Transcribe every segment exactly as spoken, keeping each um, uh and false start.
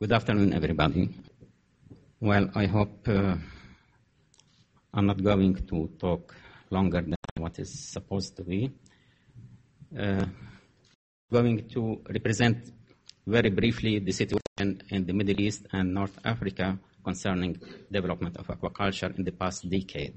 Good afternoon, everybody. Well, I hope uh, I'm not going to talk longer than what is supposed to be. Uh, going to represent very briefly the situation in the Middle East and North Africa concerning development of aquaculture in the past decade.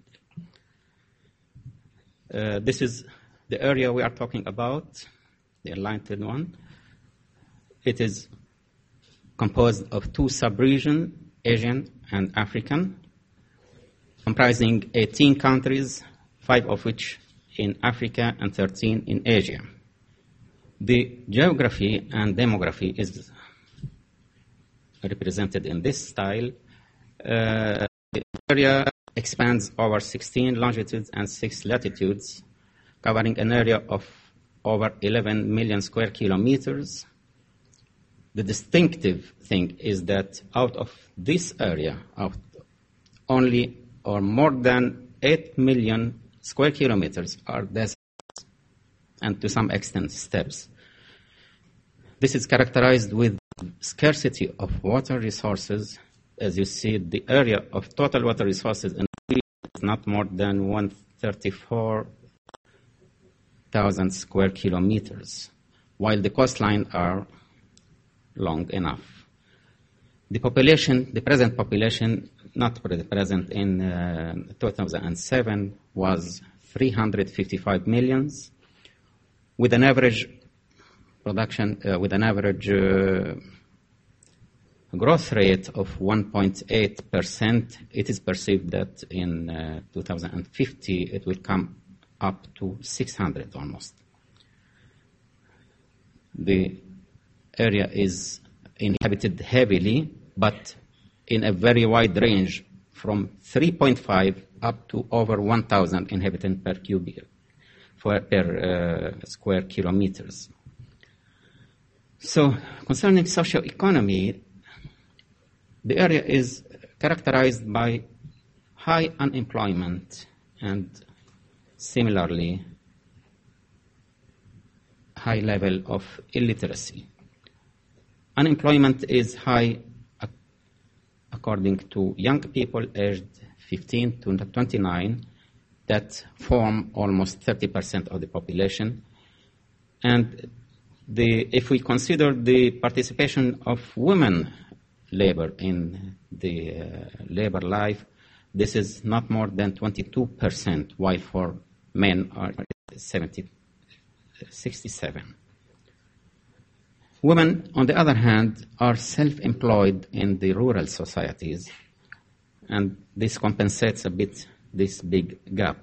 Uh, this is the area we are talking about, the enlightened one. It is composed of two sub-regions, Asian and African, comprising eighteen countries, five of which in Africa and thirteen in Asia. The geography and demography is represented in this style. Uh, the area expands over sixteen longitudes and six latitudes, covering an area of over eleven million square kilometers. The distinctive thing is that out of this area, out only or more than eight million square kilometers are deserts and to some extent steppes. This is characterized with scarcity of water resources. As you see, the area of total water resources in the region is not more than one hundred thirty-four thousand square kilometers, while the coastline are long enough. The population, the present population, not the present, in uh, two thousand seven was three hundred fifty-five millions, with an average production, uh, with an average uh, growth rate of one point eight percent. It is perceived that in uh, two thousand fifty it will come up to six hundred almost. The area is inhabited heavily, but in a very wide range, from three point five up to over one thousand inhabitants per cubic, for, per uh, square kilometers. So, concerning socio-economy, the area is characterized by high unemployment and similarly high level of illiteracy. Unemployment is high according to young people aged fifteen to twenty-nine that form almost thirty percent of the population. And the, if we consider the participation of women labor in the uh, labor life, this is not more than twenty-two percent, while for men are seventy, sixty-seven. Women, on the other hand, are self-employed in the rural societies, and this compensates a bit this big gap.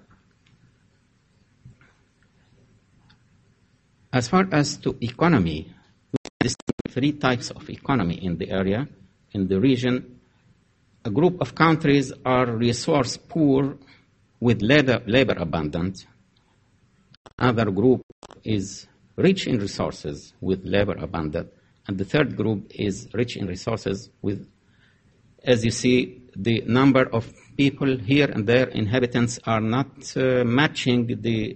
As far as to economy, we distinguish three types of economy in the area, in the region. A group of countries are resource poor with labor, labor abundant. Another group is rich in resources with labor abundant. And the third group is rich in resources with, as you see, the number of people here and there, inhabitants, are not uh, matching the,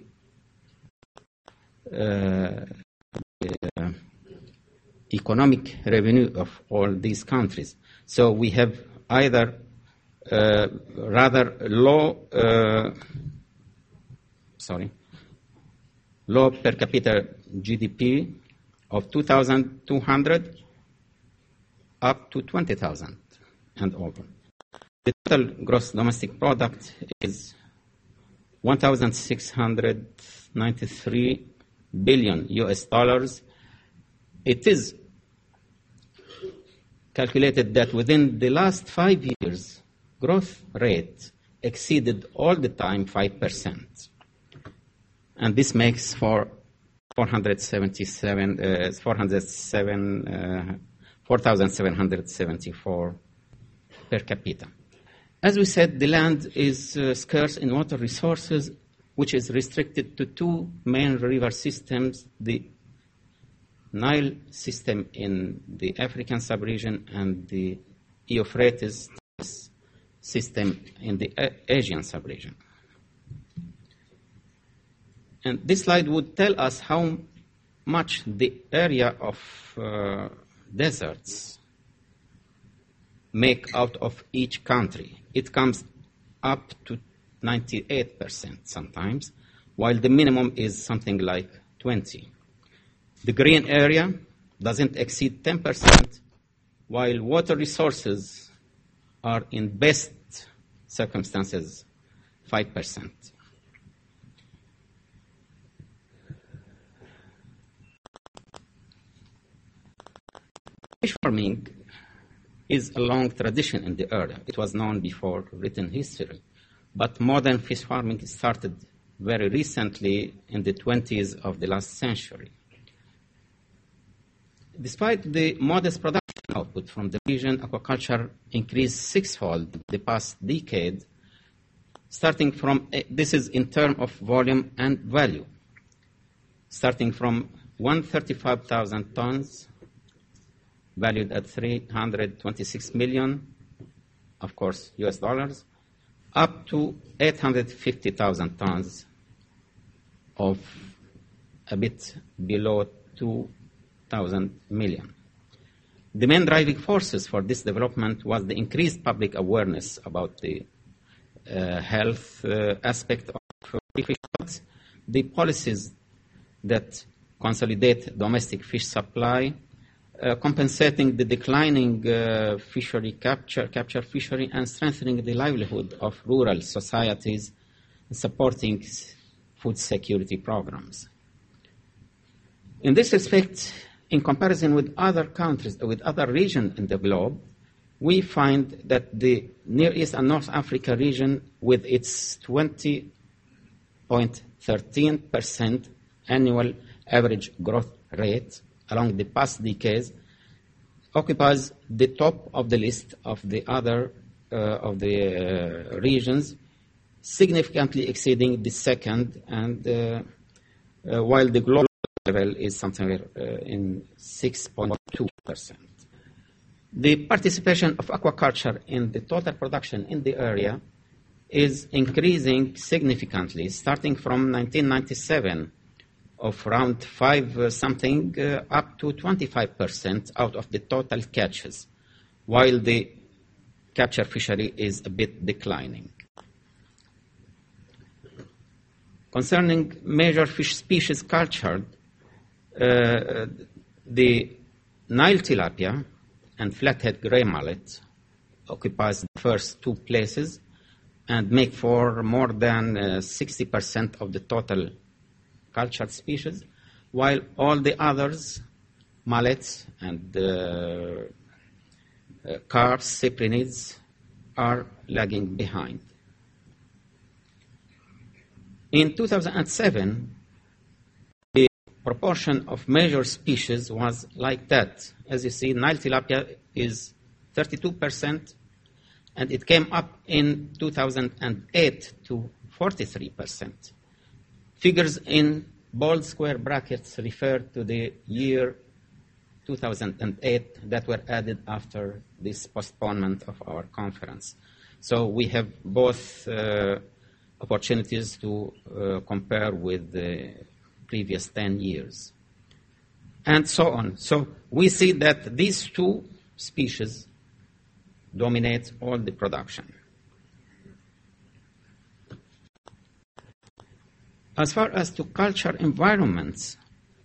uh, the uh, economic revenue of all these countries. So we have either uh, rather low, uh, sorry, low per capita G D P of two thousand two hundred up to twenty thousand and over. The total gross domestic product is one thousand six hundred ninety-three billion U S dollars. It is calculated that within the last five years, growth rate exceeded all the time five percent. And this makes for four hundred seventy-seven, uh, four hundred seven, uh, four thousand seven hundred seventy-four per capita. As we said, the land is uh, scarce in water resources, which is restricted to two main river systems, the Nile system in the African sub-region and the Euphrates system in the Asian sub-region. And this slide would tell us how much the area of uh, deserts make out of each country. It comes up to ninety-eight percent sometimes, while the minimum is something like twenty. The green area doesn't exceed ten percent, while water resources are in best circumstances five percent. Fish farming is a long tradition in the area. It was known before written history, but modern fish farming started very recently in the twenties of the last century. Despite the modest production output from the region, aquaculture increased sixfold in the past decade, starting from, this is in terms of volume and value, starting from one hundred thirty-five thousand tons, valued at three hundred twenty-six million, of course, U S dollars, up to eight hundred fifty thousand tons of a bit below two thousand million. The main driving forces for this development was the increased public awareness about the uh, health uh, aspect of fish stocks, the policies that consolidate domestic fish supply, uh, compensating the declining uh, fishery capture, capture fishery, and strengthening the livelihood of rural societies, supporting food security programs. In this respect, in comparison with other countries, with other regions in the globe, we find that the Near East and North Africa region, with its twenty point one three percent annual average growth rate along the past decades, occupies the top of the list of the other uh, of the uh, regions, significantly exceeding the second, and uh, uh, while the global level is something uh, in six point two percent. The participation of aquaculture in the total production in the area is increasing significantly, starting from nineteen ninety-seven of around five uh, something uh, up to twenty-five percent out of the total catches, while the capture fishery is a bit declining. Concerning major fish species cultured, uh, the Nile tilapia and flathead gray mullet occupies the first two places and make for more than uh, sixty percent of the total cultured species, while all the others, mullets and uh, uh, carps, cyprinids, are lagging behind. In two thousand seven, the proportion of major species was like that. As you see, Nile tilapia is thirty-two percent, and it came up in two thousand eight to forty-three percent. Figures in bold square brackets refer to the year two thousand eight that were added after this postponement of our conference. So we have both uh, opportunities to uh, compare with the previous ten years, and so on. So we see that these two species dominate all the production. As far as to culture environments,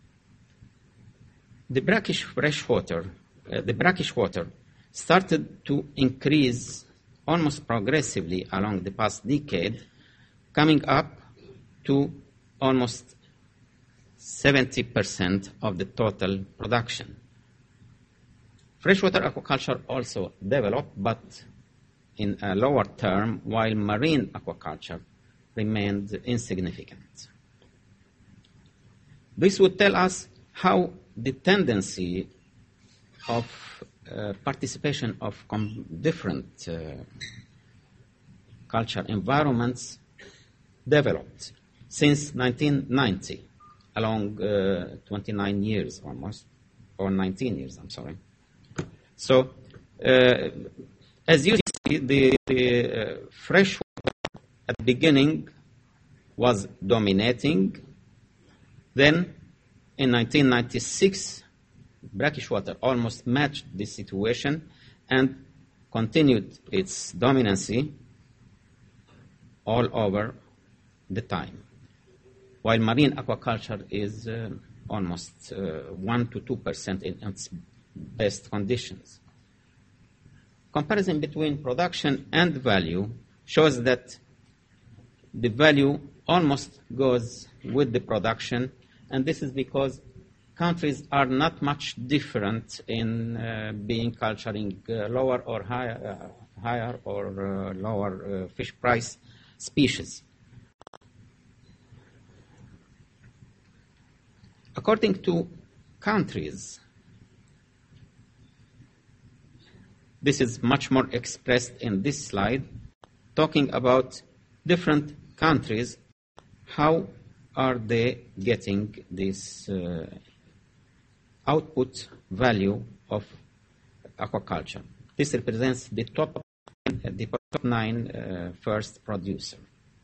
the brackish freshwater, uh, the brackish water started to increase almost progressively along the past decade, coming up to almost seventy percent of the total production. Freshwater aquaculture also developed, but in a lower term, while marine aquaculture remained insignificant. This would tell us how the tendency of uh, participation of com- different uh, culture environments developed since nineteen ninety, along uh, twenty-nine years almost, or nineteen years, I'm sorry. So, uh, as you see, the, the uh, freshwater at the beginning was dominating. Then, in nineteen ninety-six, brackish water almost matched this situation, and continued its dominancy all over the time, while marine aquaculture is uh, almost uh, one to two percent in its best conditions. Comparison between production and value shows that the value almost goes with the production, and this is because countries are not much different in uh, being culturing uh, lower or higher, uh, higher or uh, lower uh, fish price species. According to countries, this is much more expressed in this slide, talking about different countries, how are they getting this uh, output value of aquaculture. This represents the top, the top nine uh, first producer.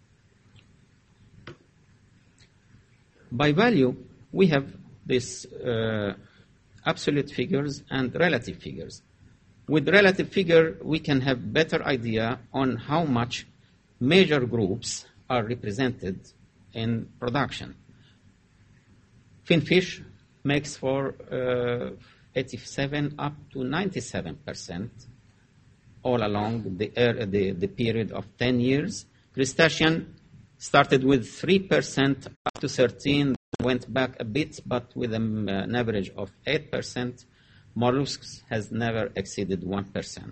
By value, we have these uh, absolute figures and relative figures. With relative figure, we can have better idea on how much major groups are represented in production. Finfish makes for uh, eighty-seven up to ninety-seven percent all along the, uh, the, the period of ten years. Crustacean started with three percent up to thirteen, went back a bit, but with an, uh, an average of eight percent. Mollusks has never exceeded one percent.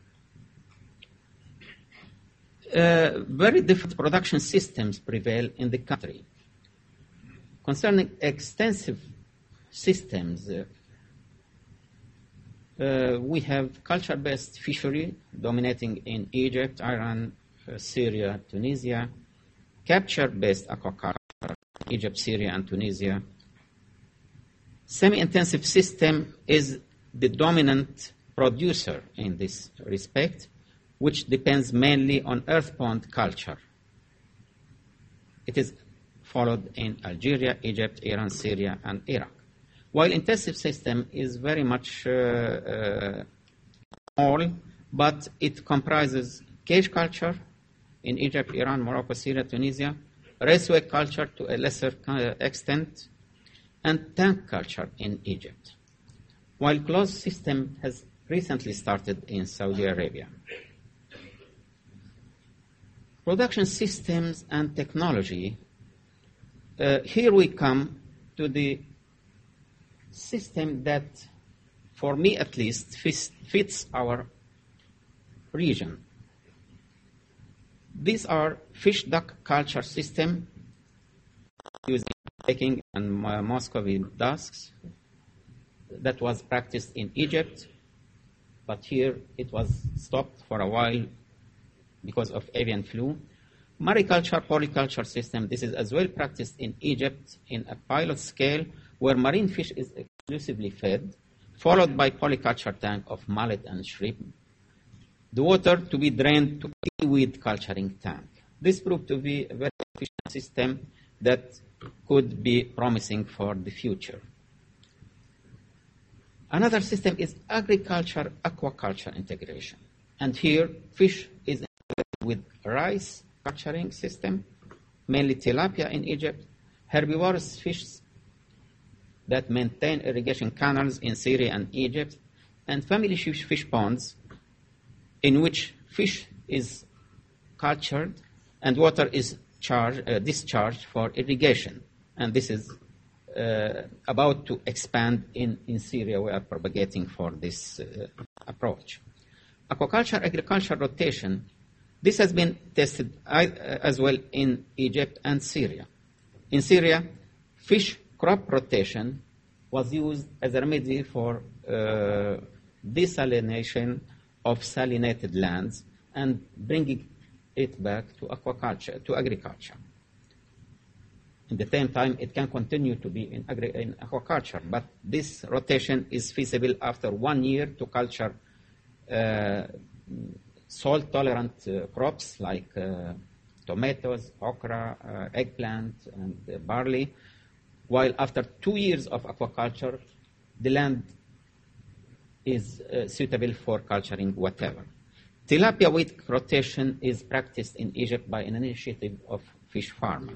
Uh, very different production systems prevail in the country. Concerning extensive systems, uh, uh, we have culture-based fishery dominating in Egypt, Iran, uh, Syria, Tunisia, capture-based aquaculture, Egypt, Syria, and Tunisia. Semi-intensive system is the dominant producer in this respect, which depends mainly on earth pond culture. It is followed in Algeria, Egypt, Iran, Syria, and Iraq. While intensive system is very much uh, uh, small, but it comprises cage culture in Egypt, Iran, Morocco, Syria, Tunisia, raceway culture to a lesser extent, and tank culture in Egypt, while closed system has recently started in Saudi Arabia. Production systems and technology. Uh, here we come to the system that, for me at least, fits, fits our region. These are fish duck culture system using Peking and uh, Muscovy ducks that was practiced in Egypt, but here it was stopped for a while because of avian flu. Mariculture, polyculture system, this is as well practiced in Egypt in a pilot scale where marine fish is exclusively fed, followed by polyculture tank of mullet and shrimp. The water to be drained to seaweed culturing tank. This proved to be a very efficient system that could be promising for the future. Another system is agriculture-aquaculture integration. And here, fish is integrated with rice culturing system, mainly tilapia in Egypt, herbivorous fish that maintain irrigation canals in Syria and Egypt, and family fish ponds in which fish is cultured and water is charged, uh, discharged for irrigation. And this is uh, about to expand in, in Syria. We are propagating for this uh, approach. Aquaculture, agriculture rotation, this has been tested as well in Egypt and Syria. In Syria, fish crop rotation was used as a remedy for uh, desalination of salinated lands and bringing it back to aquaculture, to agriculture. At the same time, it can continue to be in, agri- in aquaculture, but this rotation is feasible after one year to culture uh, salt-tolerant uh, crops like uh, tomatoes, okra, uh, eggplant, and uh, barley, while after two years of aquaculture, the land is uh, suitable for culturing whatever. Tilapia weed rotation is practiced in Egypt by an initiative of fish farmers.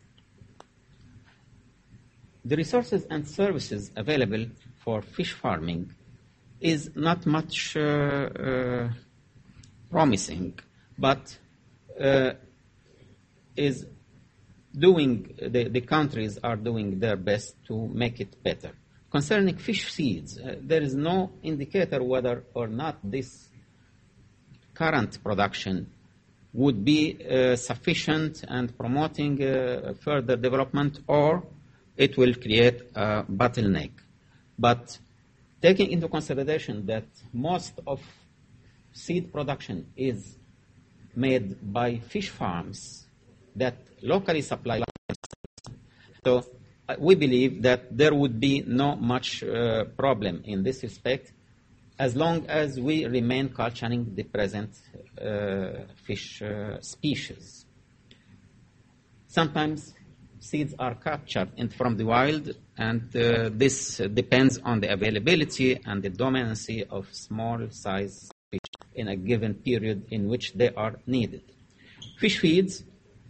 The resources and services available for fish farming is not much uh, uh, promising, but uh, is doing, the, the countries are doing their best to make it better. Concerning fish seeds, uh, there is no indicator whether or not this current production would be uh, sufficient and promoting uh, further development, or it will create a bottleneck. But taking into consideration that most of seed production is made by fish farms that locally supply, so uh, we believe that there would be no much uh, problem in this respect as long as we remain culturing the present uh, fish uh, species. Sometimes seeds are captured in, from the wild, and uh, this depends on the availability and the dominancy of small-sized fish in a given period in which they are needed. Fish feeds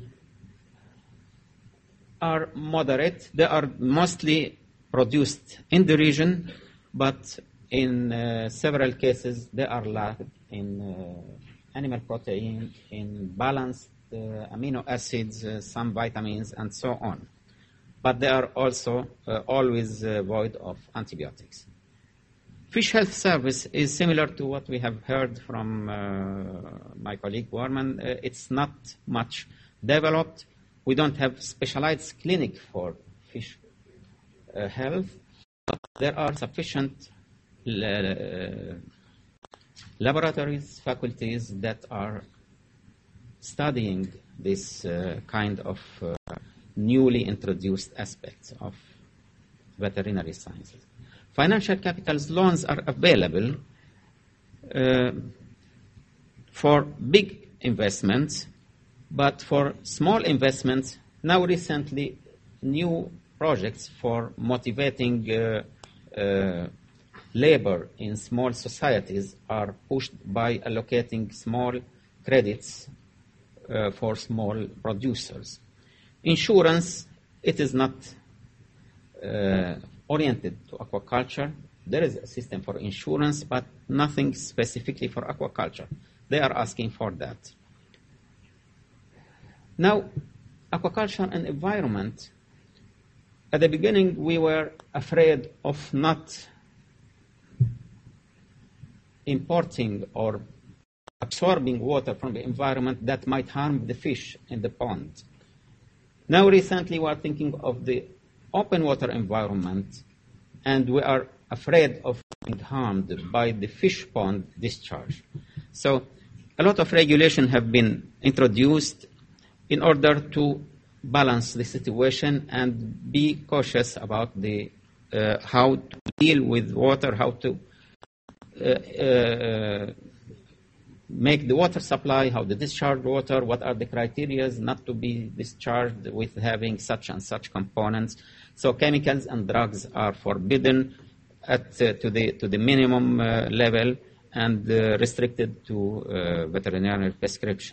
are moderate. They are mostly produced in the region, but in uh, several cases they are lacked in uh, animal protein, in balanced Uh, amino acids, uh, some vitamins, and so on. But they are also uh, always uh, void of antibiotics. Fish Health Service is similar to what we have heard from uh, my colleague Warman. Uh, it's not much developed. We don't have specialized clinic for fish uh, health. But there are sufficient uh, laboratories, faculties that are studying this uh, kind of uh, newly introduced aspects of veterinary sciences. Financial capitals loans are available uh, for big investments, but for small investments, now recently new projects for motivating uh, uh, labor in small societies are pushed by allocating small credits Uh, for small producers. Insurance, it is not uh, oriented to aquaculture. There is a system for insurance, but nothing specifically for aquaculture. They are asking for that. Now, aquaculture and environment, at the beginning we were afraid of not importing or absorbing water from the environment that might harm the fish in the pond. Now recently we are thinking of the open water environment, and we are afraid of being harmed by the fish pond discharge. So a lot of regulation have been introduced in order to balance the situation and be cautious about the uh, how to deal with water, how to uh, uh, make the water supply, how to discharge water, what are the criteria not to be discharged with having such and such components. So chemicals and drugs are forbidden at, uh, to, the, to the minimum uh, level and uh, restricted to uh, veterinary prescription.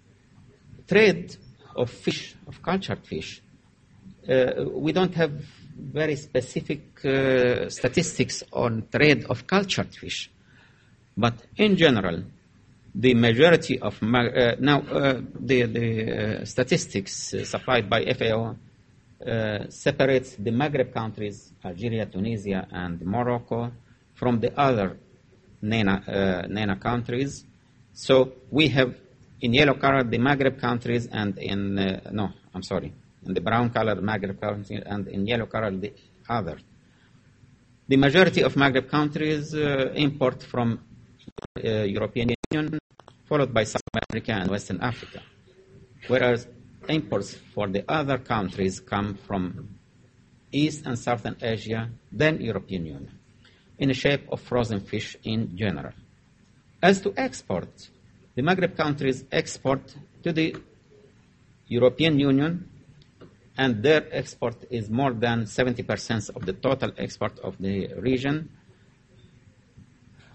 Trade of fish, of cultured fish, uh, we don't have very specific uh, statistics on trade of cultured fish, but in general, the majority of, uh, now uh, the, the uh, statistics uh, supplied by F A O uh, separates the Maghreb countries, Algeria, Tunisia, and Morocco, from the other NENA, uh, NENA countries. So we have in yellow color the Maghreb countries, and in, uh, no, I'm sorry, in the brown color the Maghreb countries, and in yellow color the other. The majority of Maghreb countries uh, import from uh, European Union, followed by South America and Western Africa, whereas imports for the other countries come from East and Southern Asia, then European Union, in the shape of frozen fish in general. As to export, the Maghreb countries export to the European Union, and their export is more than seventy percent of the total export of the region.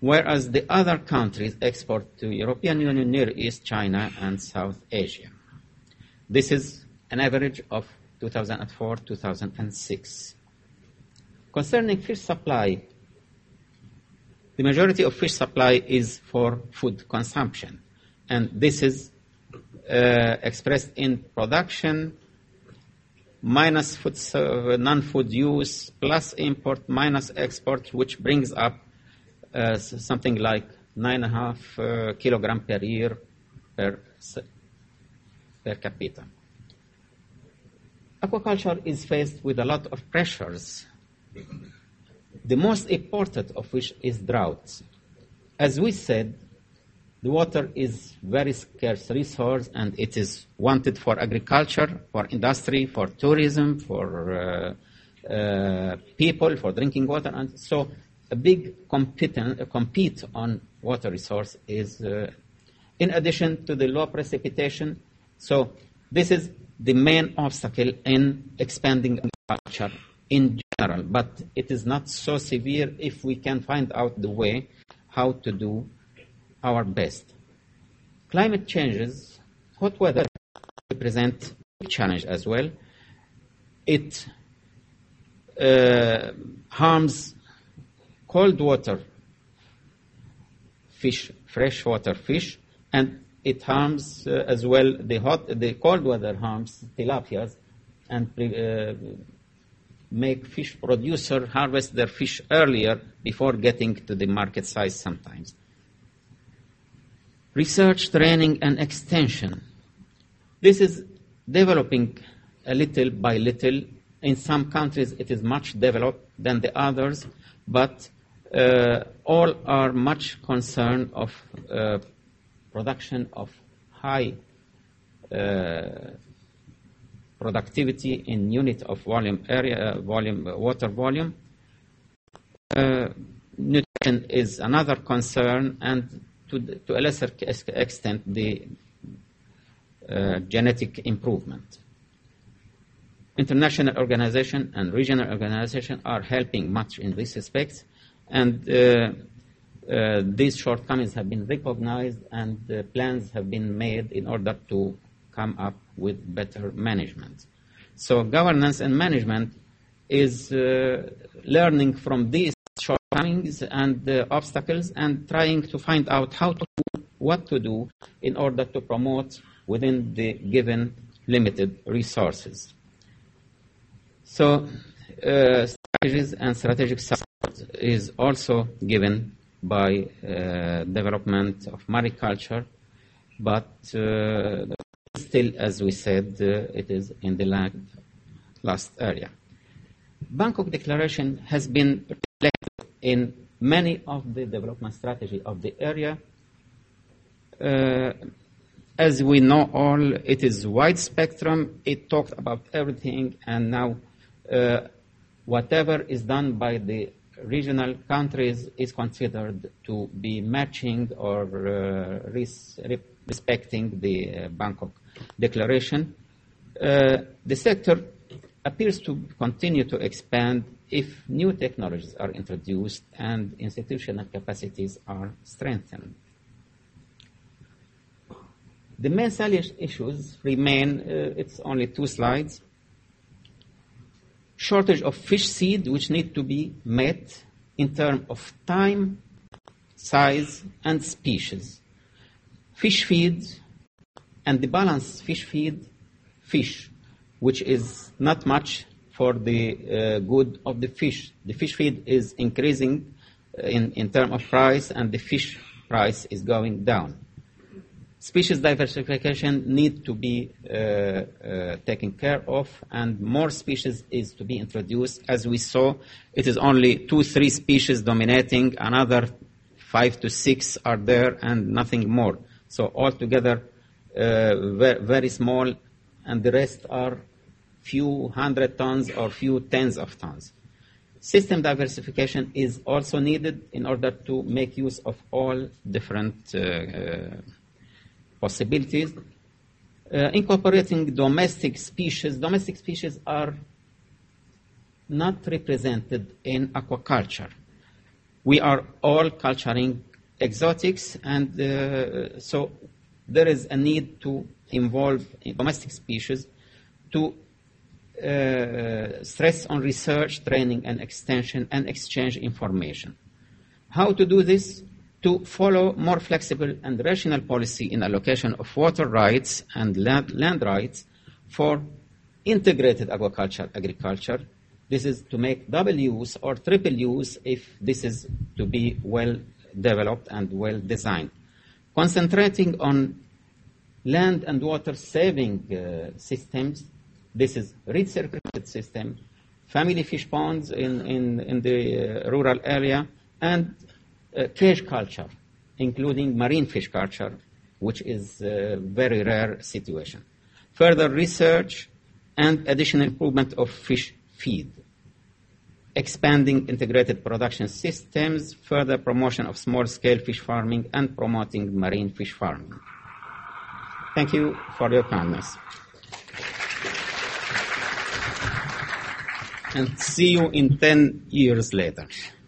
whereas the other countries export to European Union, Near East, China, and South Asia. This is an average of two thousand four to two thousand six. Concerning fish supply, the majority of fish supply is for food consumption, and this is uh, expressed in production minus food, uh, non-food use plus import minus export, which brings up uh, something like nine and a half uh, kilogram per year per, per capita. Aquaculture is faced with a lot of pressures, the most important of which is drought. As we said, the water is very scarce resource, and it is wanted for agriculture, for industry, for tourism, for uh, uh, people, for drinking water. And so a big compete, compete on water resource is, uh, in addition to the low precipitation. So this is the main obstacle in expanding agriculture in general, but it is not so severe if we can find out the way how to do our best. Climate changes, hot weather represent a challenge as well. It uh, harms cold water fish, freshwater fish, and it harms uh, as well the hot, the cold weather harms tilapias and uh, make fish producer harvest their fish earlier before getting to the market size sometimes. Research, training, and extension. This is developing a little by little. In some countries, it is much developed than the others, but uh, all are much concerned of uh, production of high uh, productivity in unit of volume area, uh, volume, uh, water volume. Uh, nutrition is another concern, and to, to a lesser extent, the uh, genetic improvement. International organization and regional organization are helping much in this respect, and uh, uh, these shortcomings have been recognized, and uh, plans have been made in order to come up with better management. So governance and management is uh, learning from these shortcomings and uh, obstacles and trying to find out how to do, what to do in order to promote within the given limited resources. So uh, strategies and strategic support is also given by uh, development of mariculture, but uh, still, as we said, uh, it is in the last area. Bangkok Declaration has been reflected in many of the development strategy of the area. Uh, as we know all, it is wide spectrum. It talked about everything, and now uh, whatever is done by the regional countries is considered to be matching or uh, res- respecting the uh, Bangkok Declaration. Uh, the sector appears to continue to expand if new technologies are introduced and institutional capacities are strengthened. The main salient issues remain, uh, it's only two slides. Shortage of fish seed, which need to be met in terms of time, size, and species. Fish feed and the balanced fish feed, fish, which is not much for the uh, good of the fish. The fish feed is increasing in, in terms of price, and the fish price is going down. Species diversification need to be uh, uh, taken care of, and more species is to be introduced. As we saw, it is only two, three species dominating, another five to six are there, and nothing more. So altogether, uh, very, very small, and the rest are few hundred tons or few tens of tons. System diversification is also needed in order to make use of all different uh, uh, possibilities. Uh, incorporating domestic species. Domestic species are not represented in aquaculture. We are all culturing exotics, and uh, so there is a need to involve domestic species to uh, stress on research, training, and extension, and exchange information. How to do this? To follow more flexible and rational policy in allocation of water rights and land, land rights for integrated aquaculture agriculture. This is to make double use or triple use if this is to be well developed and well designed. Concentrating on land and water saving uh, systems, this is recirculated system, family fish ponds in, in, in the uh, rural area, and uh, cage culture, including marine fish culture, which is a very rare situation. Further research and additional improvement of fish feed. Expanding integrated production systems, further promotion of small-scale fish farming, and promoting marine fish farming. Thank you for your kindness. And see you in ten years later.